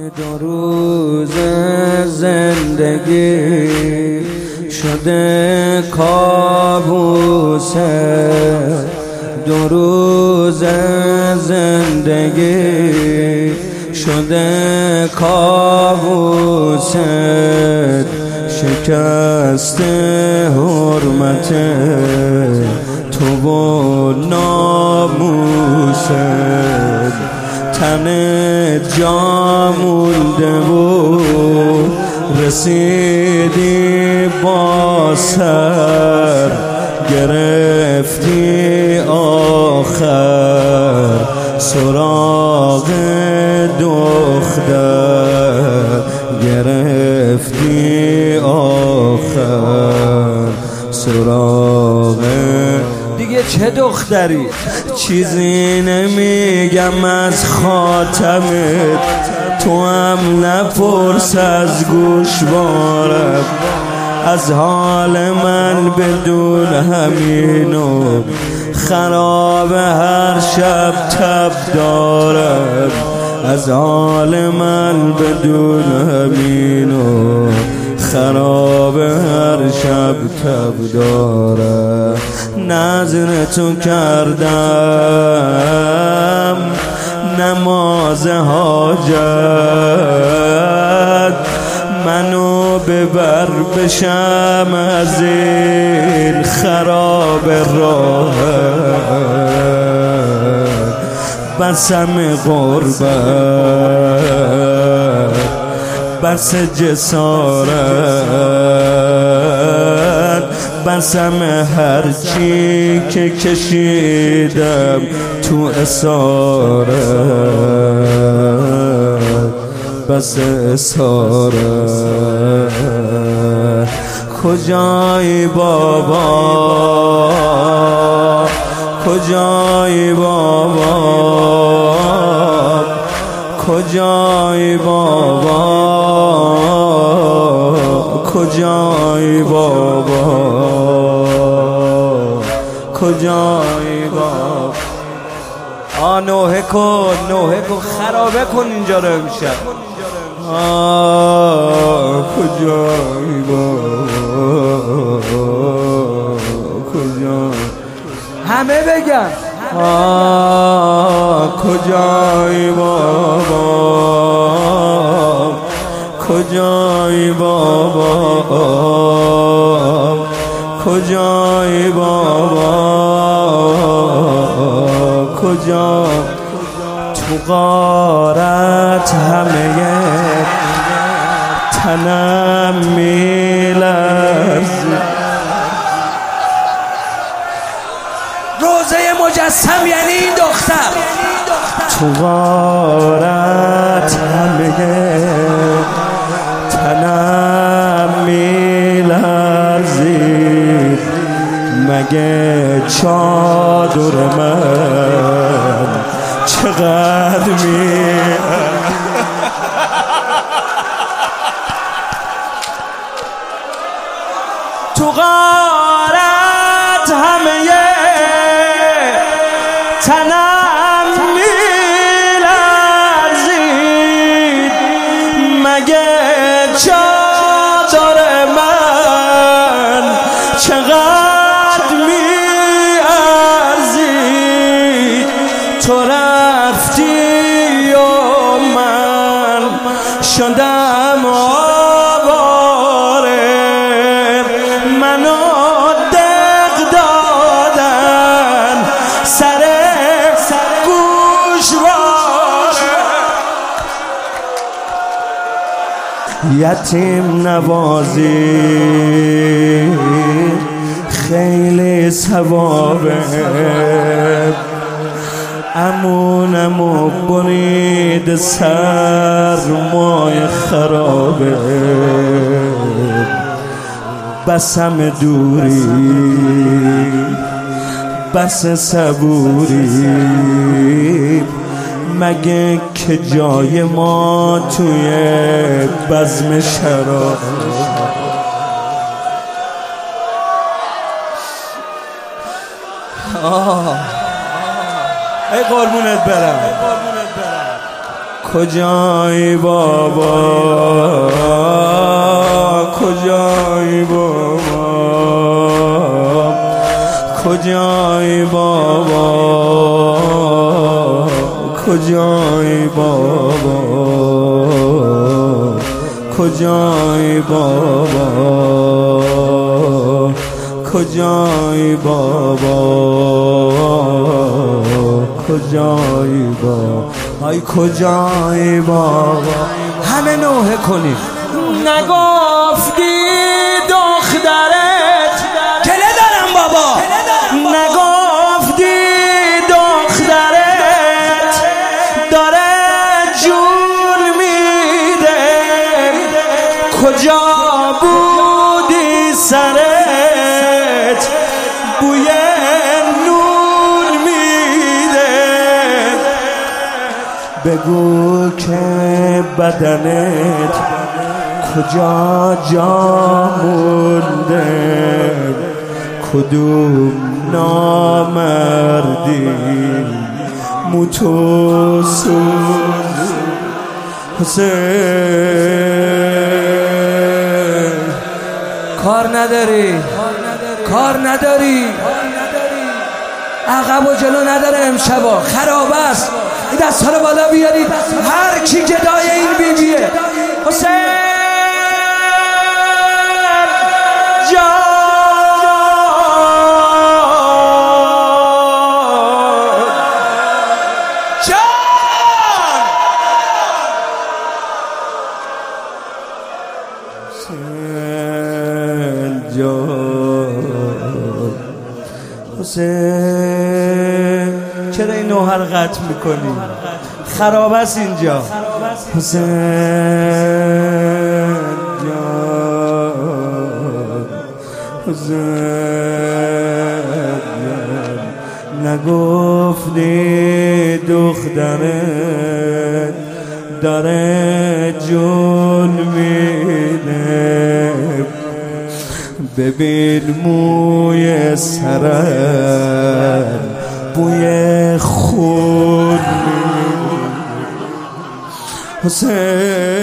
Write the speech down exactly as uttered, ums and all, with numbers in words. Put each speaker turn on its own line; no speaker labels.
دو روز زندگی شده کابوسه، دو روز زندگی شده کابوسه، شکست حرمت تو و ناموست، تن جا مونده و رسیدی با سر، گرفتی آخر سراغ دختر، گرفتی آخر سراغ دیگه چه دختری؟ چیزی نمیگم از خاتمت، تو هم نپرس از گوشوارم، از حال من بدون همینو خراب هر شب تب دارم، از حال من بدون همینو خراب هر شب تب دارم. نظر تو کردم نماز حاجت، منو ببر بشم از این خراب راه، بسم غربت بس جسارت، بسم هرچی که کشیدم تو اسارت، بس اسارت. کجایی بابا، کجایی بابا، کجایی بابا، کجایی بابا، کجایی بابا. آ نوحه کن، نوحه کن، خرابه کن اینجا رو امشب. آه کجایی بابا، کجایی، همه بگن آه کجایی بابا، کجایی بابا، کجایی بابا، کجا تو غارت همه تنم میلرزه، روزه مجسم یعنی این دختر، تو غارت همه تنم میلرزید، مگه چادر من چقدر می تو غارت همه تنم میلرزید، مگه چادر من چقدر میارزید، تو رفتی و من شدم آواره، منو دق دادن سر یتیم نوازی خیلی ثوابه، امونمو برید سرمای خرابه، بسم دوری بس صبوری، مگه که جای ما توی بزم شراب. آه ای قربونت برم، کجایی بابا کجایی بابا کجایی بابا کجایی بابا کجایی بابا کجایی بابا کجایی بابا ای کجایی بابا همه نوحه کنید نگفتی دخترت کله دارم بابا نگفتی دخترت داره جون میده کجا بودی سرت بوی نون میده بگو که بدنت کجا جا مونده کدوم نامردی موتو سوز حسین کار نداری کار نداری عقب و جلو نداره امشبا خراب است این دست ها رو بالا بیارید هر کی گدای این بیبیه حسین جان حسین جان حسین چرا این نوحه رو قطع میکنی؟ خراب است اینجا حسین جان حسین جان نگفتی دخترت داره جون میده ببین موی سرت بوی خون حسین